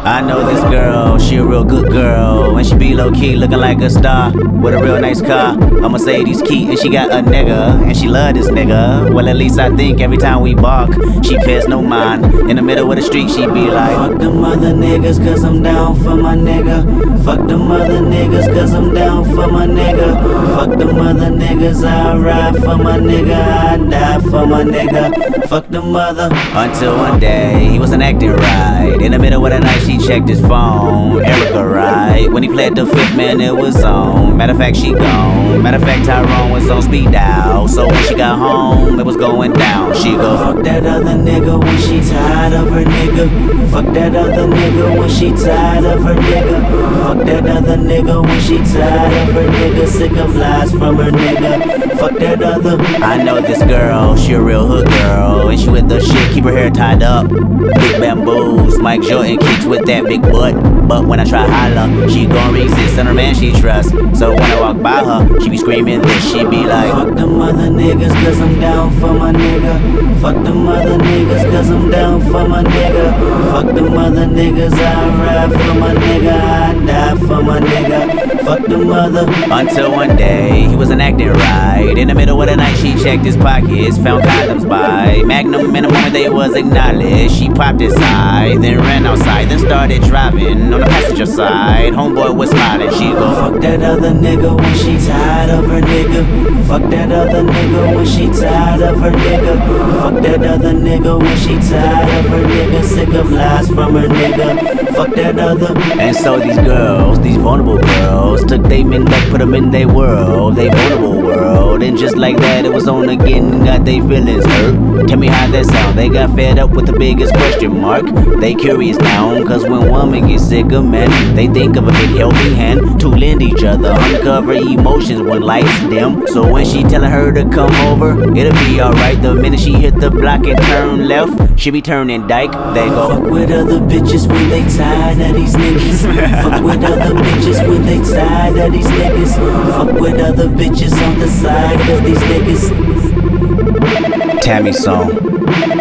I know this girl, she a real good girl, and she be low-key looking like a star with a real nice car, a Mercedes key, and she got a nigga, and she love this nigga. Well, at least I think every time we bark, she pays no mind. In the middle of the street, she be like, fuck them other niggas, cause I'm down for my nigga. Fuck them other niggas, cause I'm down for my nigga. Fuck them other niggas, I ride for my nigga, I die for my nigga. Fuck them other. Until one day, he wasn't acting right. In the middle of the night, she checked his phone. Erica, right? When he played the fifth, man, it was on. Matter of fact, she gone. Matter of fact, Tyrone was on speed dial. So when she got home, it was going down. She go, fuck that other nigga when she tired of her nigga. Fuck that other nigga when she tired of her nigga. Fuck that other nigga when she tired of her nigga. Sick of lies from her nigga. Fuck that other. I know this girl, she a real hood girl, and she with the shit, keep her hair tied up. Big bamboos, Mike Jordan kicks with that big butt. But when I try holler, she gon' resist, and her man she trusts. So when I walk by her, she be screaming this, she be like, fuck them other niggas, cause I'm down for my nigga. Fuck them other niggas, cause I'm down for my nigga. Fuck them other niggas, I ride for my nigga, I die for my nigga. Fuck them other. Until one day, he wasn't acting right. In the middle of the night, she checked his pockets, found condoms by Magnum. In the moment they was acknowledged, she popped his eye, then ran outside, then started driving on the passenger side. Homeboy was smiling, she go, fuck that other nigga when she tired of her nigga. Fuck that other nigga when she tired of her nigga. Fuck that other nigga when she tired of her nigga. Sick of lies from her nigga. Fuck that other. And so these girls, these vulnerable girls, took they men that put them in their world, they vulnerable world. And just like that, it was on again, got they feelings hurt. Tell me how that sound. They got fed up with the biggest question mark. They curious now, cause when women get sick of men, they think of a big helping hand to lend each other, uncover emotions when lights dim. So when she telling her to come over, it'll be alright. The minute she hit the block and turn left, she be turning dyke. They go, fuck with other bitches when they tired of these niggas. Fuck with other bitches when they tired of these niggas. Fuck with other bitches on the side of these niggas. Tammy song.